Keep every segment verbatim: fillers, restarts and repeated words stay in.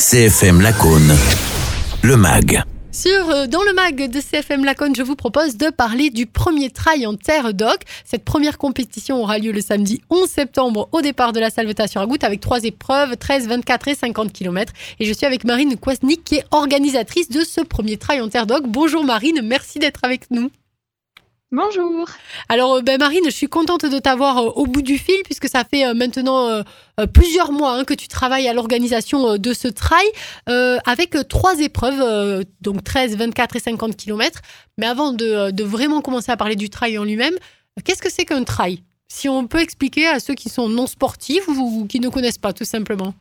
C F M Lacaune, le mag. Sur, euh, dans le mag de C F M Lacaune, je vous propose de parler du premier trail en terre d'Oc. Cette première compétition aura lieu le samedi onze septembre au départ de la Salvetat-sur-Agoutte avec trois épreuves, treize, vingt-quatre et cinquante kilomètres. Et je suis avec Marine Kwasnik qui est organisatrice de ce premier trail en terre d'Oc. Bonjour Marine, merci d'être avec nous. Bonjour. Alors ben Marine, je suis contente de t'avoir euh, au bout du fil puisque ça fait euh, maintenant euh, euh, plusieurs mois hein, que tu travailles à l'organisation euh, de ce trail euh, avec euh, trois épreuves, euh, donc treize, vingt-quatre et cinquante kilomètres. Mais avant de, de vraiment commencer à parler du trail en lui-même, qu'est-ce que c'est qu'un trail ? Si on peut expliquer à ceux qui sont non sportifs ou, ou qui ne connaissent pas tout simplement.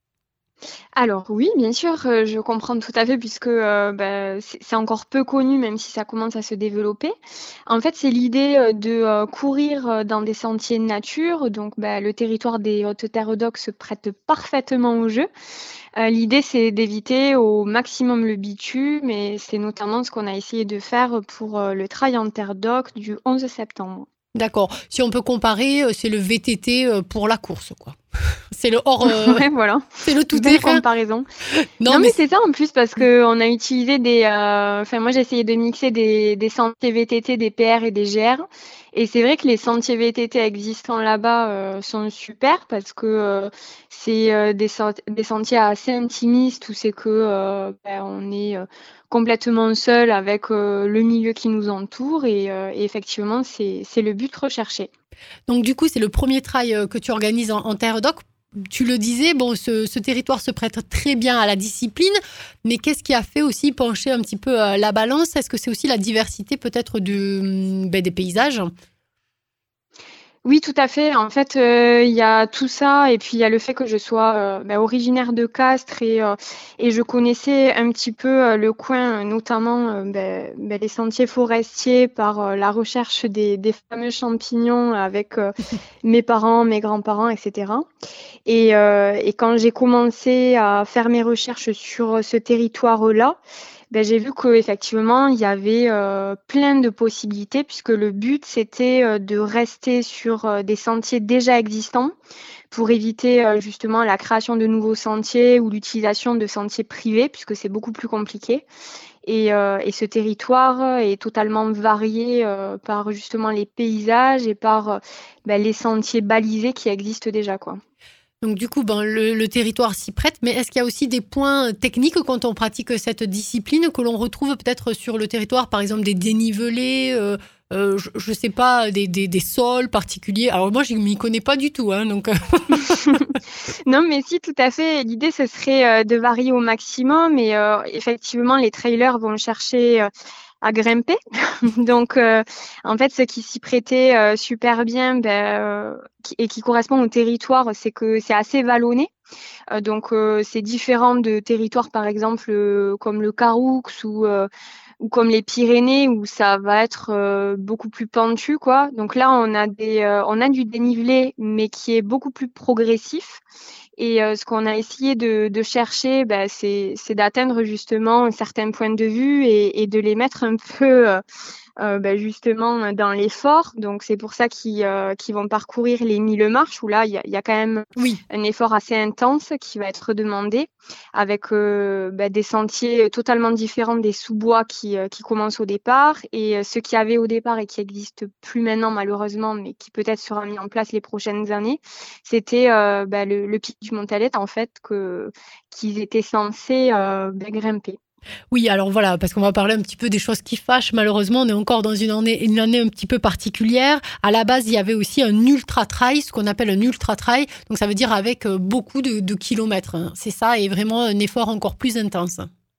Alors oui, bien sûr, euh, je comprends tout à fait puisque euh, bah, c'est c'est encore peu connu, même si ça commence à se développer. En fait, c'est l'idée euh, de euh, courir euh, dans des sentiers de nature. Donc, bah, le territoire des Hautes-Terres d'Oc se prête parfaitement au jeu. Euh, l'idée, c'est d'éviter au maximum le bitume et c'est notamment ce qu'on a essayé de faire pour euh, le trail en terre d'Oc du onze septembre. D'accord. Si on peut comparer, euh, c'est le V T T euh, pour la course, quoi. C'est le hors, euh, Ouais, voilà. c'est le tout Belle terrain. comparaison. Non, Non, mais mais c'est ça en plus parce que on a utilisé des. euh, Enfin, moi, j'ai essayé de mixer des, des sentiers V T T, des P R et des G R. Et c'est vrai que les sentiers V T T existants là-bas euh, sont super parce que euh, c'est euh, des, sent- des sentiers assez intimistes où c'est que euh, ben, on est euh, complètement seul avec euh, le milieu qui nous entoure et, euh, et effectivement, c'est c'est le but recherché. donc du coup, c'est le premier trail euh, que tu organises en, en terre d'Oc. Tu le disais, bon, ce, ce territoire se prête très bien à la discipline, mais qu'est-ce qui a fait aussi pencher un petit peu euh, la balance ? Est-ce que c'est aussi la diversité peut-être du, ben, des paysages ? Oui, tout à fait. En fait, euh, il y a tout ça et puis il y a le fait que je sois euh, bah, originaire de Castres et, euh, et je connaissais un petit peu euh, le coin, euh, notamment euh, bah, bah, les sentiers forestiers par euh, la recherche des, des fameux champignons avec euh, mes parents, mes grands-parents, et cetera. Et, euh, et quand j'ai commencé à faire mes recherches sur ce territoire-là, ben, j'ai vu qu'effectivement, il y avait euh, plein de possibilités, puisque le but, c'était euh, de rester sur euh, des sentiers déjà existants pour éviter euh, justement la création de nouveaux sentiers ou l'utilisation de sentiers privés, puisque c'est beaucoup plus compliqué. Et, euh, et ce territoire est totalement varié euh, par justement les paysages et par euh, ben, les sentiers balisés qui existent déjà, quoi. Donc du coup, ben, le, le territoire s'y prête, mais est-ce qu'il y a aussi des points techniques quand on pratique cette discipline que l'on retrouve peut-être sur le territoire, par exemple des dénivelés, euh, euh, je ne sais pas, des, des, des sols particuliers. Alors moi, je ne m'y connais pas du tout, hein, donc... Non, mais si, tout à fait. L'idée, ce serait euh, de varier au maximum. Et euh, effectivement, les trailers vont chercher euh, à grimper. Donc, euh, en fait, ce qui s'y prêtait euh, super bien ben, euh, qui- et qui correspond au territoire, c'est que c'est assez vallonné. Euh, donc, euh, c'est différent de territoires, par exemple, euh, comme le Caroux ou, euh, ou comme les Pyrénées, où ça va être euh, beaucoup plus pentu, quoi. Donc là, on a des, euh, on a du dénivelé, mais qui est beaucoup plus progressif. Et euh, ce qu'on a essayé de, de chercher, bah, c'est, c'est d'atteindre justement certains points de vue et, et de les mettre un peu euh, euh, bah, justement dans l'effort. Donc c'est pour ça qu'ils, euh, qu'ils vont parcourir les mille marches où là il y a, il y a quand même Oui. un effort assez intense qui va être demandé avec euh, bah, des sentiers totalement différents des sous-bois qui, euh, qui commencent au départ et euh, ceux qui avaient au départ et qui n'existent plus maintenant malheureusement mais qui peut-être sera mis en place les prochaines années. C'était euh, bah, le, le pic du Montalet en fait que, qu'ils étaient censés euh, bah, grimper. Oui, alors voilà, parce qu'on va parler un petit peu des choses qui fâchent. Malheureusement, on est encore dans une année, une année un petit peu particulière. À la base, il y avait aussi un ultra-trail, ce qu'on appelle un ultra-trail. Donc, ça veut dire avec euh, beaucoup de, de kilomètres. Hein. C'est ça, et vraiment un effort encore plus intense.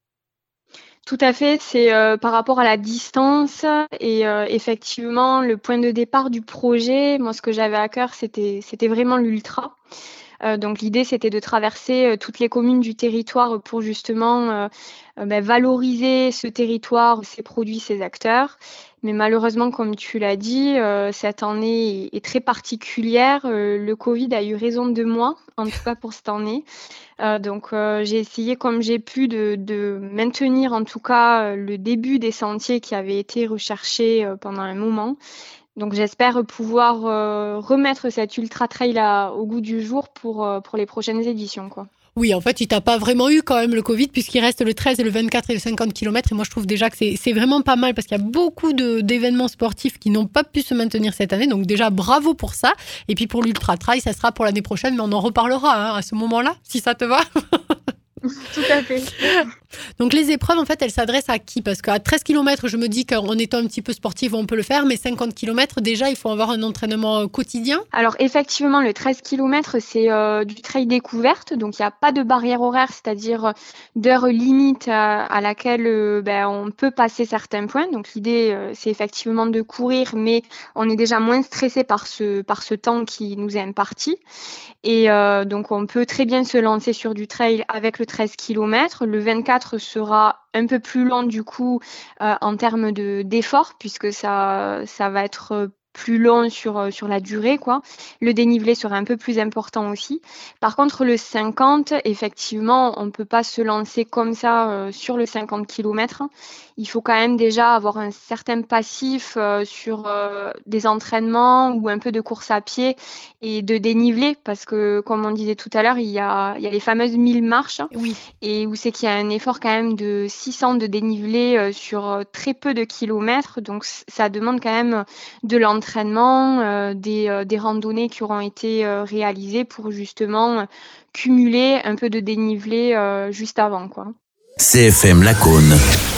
Tout à fait, c'est euh, par rapport à la distance et euh, effectivement le point de départ du projet. Moi, ce que j'avais à cœur, c'était c'était vraiment l'ultra. Euh, donc l'idée, c'était de traverser euh, toutes les communes du territoire pour justement euh, euh, ben, valoriser ce territoire, ses produits, ses acteurs. Mais malheureusement, comme tu l'as dit, euh, cette année est, est très particulière. Euh, le Covid a eu raison de moi, en tout cas pour cette année. Euh, donc euh, j'ai essayé comme j'ai pu de, de maintenir en tout cas euh, le début des sentiers qui avaient été recherchés euh, pendant un moment. Donc j'espère pouvoir euh, remettre cet ultra trail là au goût du jour pour, euh, pour les prochaines éditions, quoi. Oui, en fait, il t'a pas vraiment eu quand même le Covid puisqu'il reste le treize et le vingt-quatre et le cinquante kilomètres. Et moi, je trouve déjà que c'est, c'est vraiment pas mal parce qu'il y a beaucoup de, d'événements sportifs qui n'ont pas pu se maintenir cette année. Donc déjà, bravo pour ça. Et puis pour l'Ultra Trail, ça sera pour l'année prochaine, mais on en reparlera hein, à ce moment-là, si ça te va. Tout à fait. Donc les épreuves, en fait, elles s'adressent à qui? Parce qu'à treize kilomètres, je me dis qu'en étant un petit peu sportif, on peut le faire, mais cinquante kilomètres, déjà, il faut avoir un entraînement euh, quotidien. Alors effectivement, le treize kilomètres, c'est euh, du trail découverte, donc il n'y a pas de barrière horaire, c'est-à-dire euh, d'heure limite à, à laquelle euh, ben, on peut passer certains points. Donc l'idée, euh, c'est effectivement de courir, mais on est déjà moins stressé par ce, par ce temps qui nous est imparti. Et euh, donc on peut très bien se lancer sur du trail avec le treize kilomètres. Le vingt-quatre sera un peu plus long du coup euh, en termes de, d'effort, puisque ça, ça va être euh, plus long sur, sur la durée, quoi. Le dénivelé sera un peu plus important aussi. Par contre, le cinquante, effectivement, on ne peut pas se lancer comme ça euh, sur le cinquante kilomètres. Il faut quand même déjà avoir un certain passif euh, sur euh, des entraînements ou un peu de course à pied et de dénivelé, parce que, comme on disait tout à l'heure, il y a, il y a les fameuses mille marches, Oui. et où c'est qu'il y a un effort quand même de six cents de dénivelé euh, sur euh, très peu de kilomètres. Donc, c- ça demande quand même de l'entraînement, euh, des, euh, des randonnées qui auront été euh, réalisées pour justement euh, cumuler un peu de dénivelé euh, juste avant, quoi. C F M Lacaune,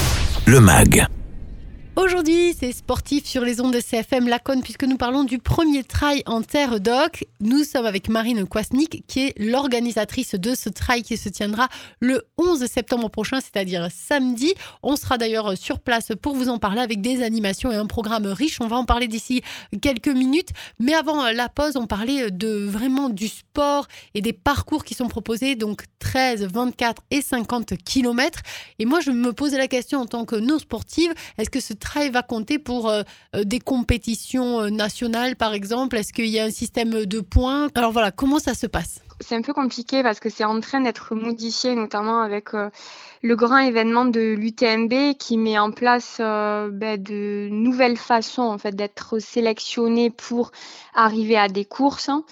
le mag. Aujourd'hui, c'est sportif sur les ondes de C F M Lacaune puisque nous parlons du premier trail en terre d'Oc. Nous sommes avec Marine Kwasnik qui est l'organisatrice de ce trail qui se tiendra le onze septembre prochain, c'est-à-dire samedi. On sera d'ailleurs sur place pour vous en parler avec des animations et un programme riche. On va en parler d'ici quelques minutes. Mais avant la pause, on parlait de vraiment du sport et des parcours qui sont proposés, donc treize, vingt-quatre et cinquante kilomètres. Et moi, je me posais la question en tant que non-sportive, est-ce que ce trail va compter pour euh, des compétitions euh, nationales, par exemple? Est-ce qu'il y a un système de points? Alors voilà, comment ça se passe? C'est un peu compliqué parce que c'est en train d'être modifié, notamment avec euh, le grand événement de l'U T M B qui met en place euh, ben, de nouvelles façons en fait d'être sélectionné pour arriver à des courses. Hein.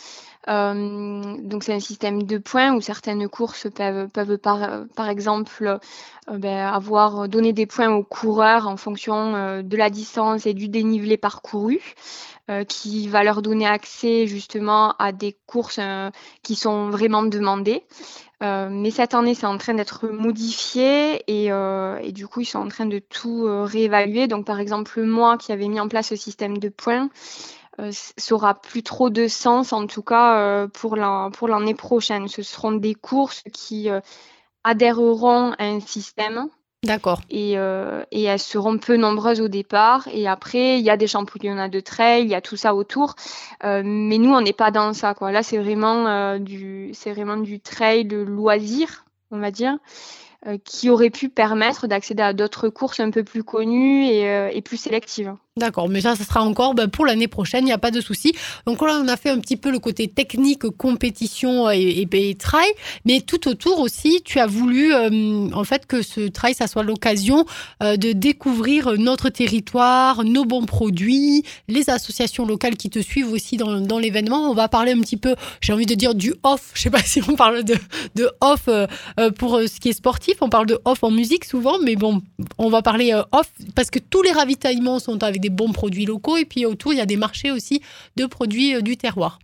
Euh, donc c'est un système de points où certaines courses peuvent, peuvent par, par exemple euh, ben, avoir donné des points aux coureurs en fonction euh, de la distance et du dénivelé parcouru, euh, qui va leur donner accès justement à des courses euh, qui sont vraiment demandées. Euh, mais cette année, c'est en train d'être modifié et, euh, et du coup, ils sont en train de tout euh, réévaluer. Donc, par exemple, moi qui avais mis en place ce système de points, euh, ça aura plus trop de sens, en tout cas euh, pour, la, pour l'année prochaine. Ce seront des courses qui euh, adhéreront à un système. D'accord. Et, euh, et elles seront peu nombreuses au départ. Et après, il y a des championnats de trail, il y a tout ça autour. Euh, mais nous, on n'est pas dans ça, quoi. Là, c'est vraiment, euh, du, c'est vraiment du trail de loisir, on va dire, euh, qui aurait pu permettre d'accéder à d'autres courses un peu plus connues et, euh, et plus sélectives. D'accord, mais ça, ça sera encore ben, pour l'année prochaine, il n'y a pas de souci. Donc là, on a fait un petit peu le côté technique, compétition et, et, et trail, mais tout autour aussi, tu as voulu euh, en fait que ce trail, ça soit l'occasion euh, de découvrir notre territoire, nos bons produits, les associations locales qui te suivent aussi dans, dans l'événement. On va parler un petit peu, j'ai envie de dire du off, je sais pas si on parle de, de off euh, pour ce qui est sportif, on parle de off en musique souvent, mais bon, on va parler euh, off parce que tous les ravitaillements sont avec des bons produits locaux et puis autour il y a des marchés aussi de produits euh, du terroir.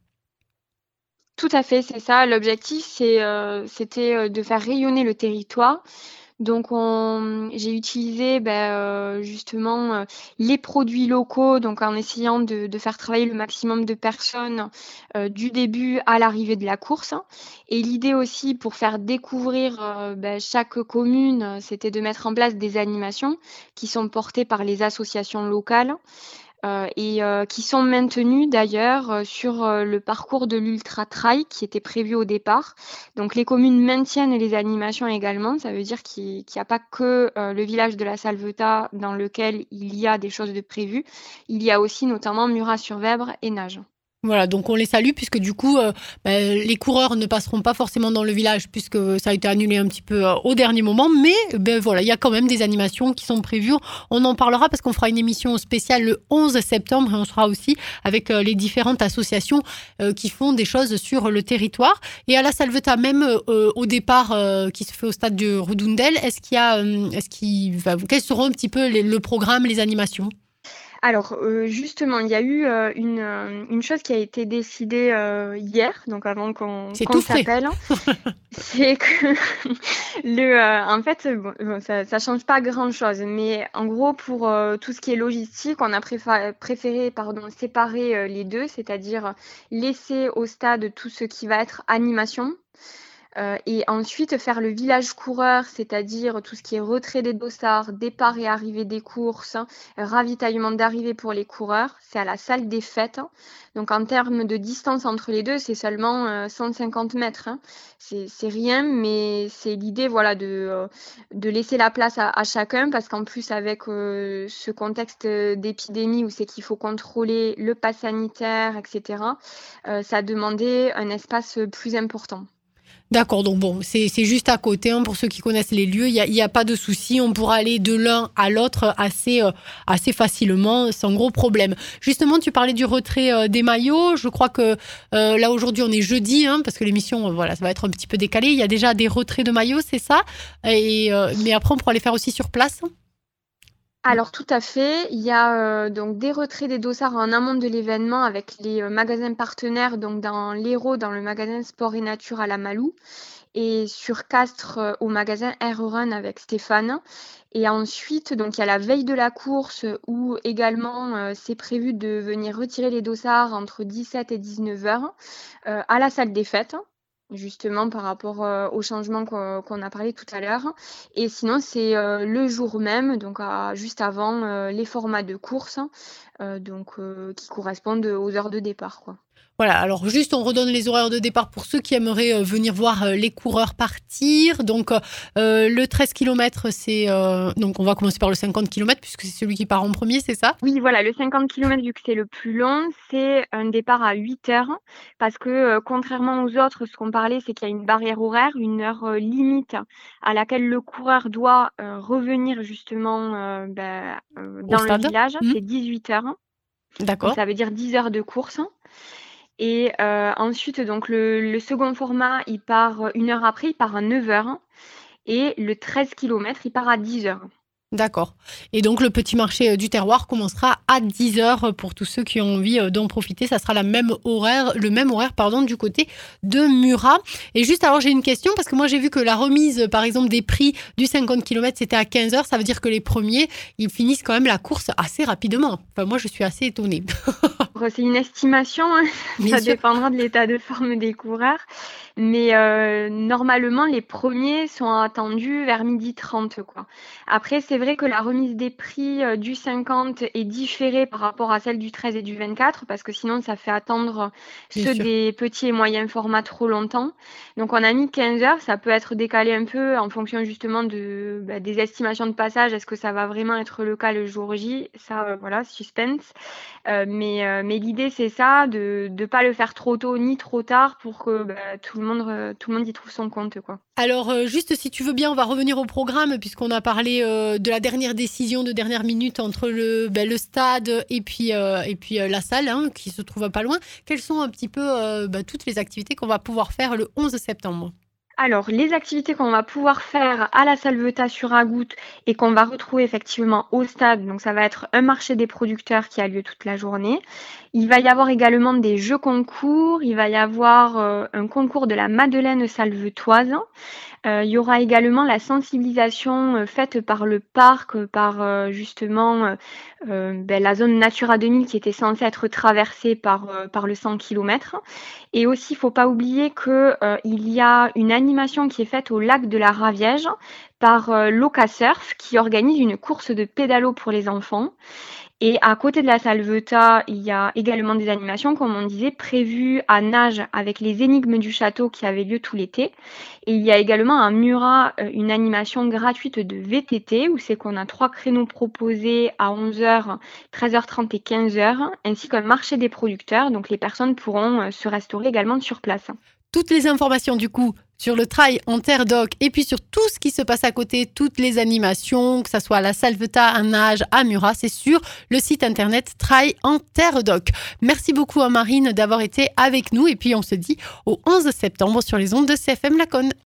Tout à fait, c'est ça. L'objectif, c'est, euh, c'était euh, de faire rayonner le territoire. Donc, on, j'ai utilisé ben, euh, justement euh, les produits locaux, donc en essayant de, de faire travailler le maximum de personnes euh, du début à l'arrivée de la course. Et l'idée aussi pour faire découvrir euh, ben, chaque commune, c'était de mettre en place des animations qui sont portées par les associations locales. Euh, et euh, qui sont maintenus d'ailleurs euh, sur euh, le parcours de l'Ultra Trail qui était prévu au départ. Donc les communes maintiennent les animations également, ça veut dire qu'il n'y a pas que euh, le village de la Salvetat dans lequel il y a des choses de prévues, il y a aussi notamment Murat-sur-Vèbre et Nage. Voilà, donc on les salue puisque du coup, euh, ben, les coureurs ne passeront pas forcément dans le village puisque ça a été annulé un petit peu euh, au dernier moment. Mais ben voilà, il y a quand même des animations qui sont prévues. On en parlera parce qu'on fera une émission spéciale le onze septembre et on sera aussi avec euh, les différentes associations euh, qui font des choses sur le territoire. Et à la Salvetat, même euh, au départ euh, qui se fait au stade de Redundel, est-ce qu'il y a, euh, est-ce qu'il, enfin, quels seront un petit peu les, le programme, les animations? Alors, euh, justement, il y a eu euh, une, euh, une chose qui a été décidée euh, hier, donc avant qu'on C'est qu'on tout frais. s'appelle, c'est que le, euh, en fait, bon, bon, ça, ça change pas grand-chose, mais en gros, pour euh, tout ce qui est logistique, on a préfa- préféré, pardon, séparer euh, les deux, c'est-à-dire laisser au stade tout ce qui va être animation. Euh, et ensuite faire le village coureur, c'est-à-dire tout ce qui est retrait des dossards, départ et arrivée des courses, hein, ravitaillement d'arrivée pour les coureurs, c'est à la salle des fêtes. Donc en termes de distance entre les deux, c'est seulement euh, cent cinquante mètres. Hein. C'est, c'est rien, mais c'est l'idée voilà, de, euh, de laisser la place à, à chacun, parce qu'en plus avec euh, ce contexte d'épidémie où c'est qu'il faut contrôler le pass sanitaire, et cetera, euh, ça a demandé un espace plus important. D'accord, donc bon, c'est, c'est juste à côté, hein, pour ceux qui connaissent les lieux, il n'y a, y a pas de souci, on pourra aller de l'un à l'autre assez, euh, assez facilement, sans gros problème. Justement, tu parlais du retrait euh, des maillots, je crois que euh, là aujourd'hui on est jeudi, hein, parce que l'émission, euh, voilà, ça va être un petit peu décalé, il y a déjà des retraits de maillots, c'est ça. Et, euh, mais après on pourra les faire aussi sur place. Alors tout à fait, il y a euh, donc des retraits des dossards en amont de l'événement avec les euh, magasins partenaires, donc dans l'Hérault, dans le magasin Sport et Nature à la Malou, et sur Castres euh, au magasin Air Run avec Stéphane. Et ensuite, donc il y a la veille de la course où également euh, c'est prévu de venir retirer les dossards entre dix-sept et dix-neuf heures euh, à la salle des fêtes, justement par rapport euh, au changement qu'on, qu'on a parlé tout à l'heure. Et sinon, c'est euh, le jour même, donc à- juste avant euh, les formats de course, euh, donc euh, qui correspondent aux heures de départ, quoi. Voilà, alors juste on redonne les horaires de départ pour ceux qui aimeraient euh, venir voir euh, les coureurs partir. Donc euh, le treize kilomètres, c'est euh, donc on va commencer par le cinquante kilomètres puisque c'est celui qui part en premier, c'est ça? Oui, voilà, le cinquante kilomètres, vu que c'est le plus long, c'est un départ à huit heures parce que euh, contrairement aux autres, ce qu'on parlait, c'est qu'il y a une barrière horaire, une heure euh, limite à laquelle le coureur doit euh, revenir justement euh, ben, euh, Au dans le stade. village, Hmm. c'est dix-huit heures. Donc D'accord. ça veut dire dix heures de course. Et euh, ensuite, donc le, le second format, il part une heure après, il part à neuf heures. Et le treize kilomètres, il part à dix heures. D'accord. Et donc le petit marché euh, du terroir commencera à dix heures pour tous ceux qui ont envie euh, d'en profiter. Ça sera la même horaire, le même horaire pardon, du côté de Murat. Et juste alors j'ai une question parce que moi j'ai vu que la remise par exemple des prix du cinquante kilomètres c'était à quinze heures. Ça veut dire que les premiers ils finissent quand même la course assez rapidement. Enfin moi je suis assez étonnée. C'est une estimation, hein. Bien Ça sûr. dépendra de l'état de forme des coureurs. Mais euh, normalement, les premiers sont attendus vers midi trente, quoi. Après, c'est vrai que la remise des prix euh, du cinquante est différée par rapport à celle du treize et du vingt-quatre, parce que sinon, ça fait attendre Bien ceux sûr. des petits et moyens formats trop longtemps. Donc, on a mis quinze heures. Ça peut être décalé un peu en fonction justement de, bah, des estimations de passage. Est-ce que ça va vraiment être le cas le jour J? Ça, euh, voilà, suspense. Euh, mais, euh, mais l'idée, c'est ça, de ne pas le faire trop tôt ni trop tard pour que bah, tout le monde, euh, tout le monde y trouve son compte, quoi. Alors, euh, juste si tu veux bien, on va revenir au programme, puisqu'on a parlé euh, de la dernière décision de dernière minute entre le, ben, le stade et puis, euh, et puis euh, la salle, hein, qui se trouve pas loin. Quelles sont un petit peu euh, ben, toutes les activités qu'on va pouvoir faire le onze septembre? Alors, les activités qu'on va pouvoir faire à la Salvetat sur Agout et qu'on va retrouver effectivement au stade, donc ça va être un marché des producteurs qui a lieu toute la journée. Il va y avoir également des jeux concours, il va y avoir euh, un concours de la Madeleine salvetoise. Euh, il y aura également la sensibilisation euh, faite par le parc, euh, par euh, justement euh, euh, ben, la zone Natura deux mille qui était censée être traversée par, euh, par le cent kilomètres. Et aussi, il ne faut pas oublier qu'il euh, y a une animation qui est faite au lac de la Raviège par euh, Loca Surf qui organise une course de pédalo pour les enfants. Et à côté de la Salvetat, il y a également des animations, comme on disait, prévues à Nage avec les énigmes du château qui avaient lieu tout l'été. Et il y a également à Murat euh, une animation gratuite de V T T où c'est qu'on a trois créneaux proposés à onze heures, treize heures trente et quinze heures, ainsi qu'un marché des producteurs. Donc les personnes pourront euh, se restaurer également sur place. Toutes les informations du coup sur le trail en terre d'Oc et puis sur tout ce qui se passe à côté, toutes les animations, que ce soit à la Salvetat, à Nage, à Murat, c'est sur le site internet Trail en terre d'Oc. Merci beaucoup à Marine d'avoir été avec nous et puis on se dit au onze septembre sur les ondes de C F M Laconne.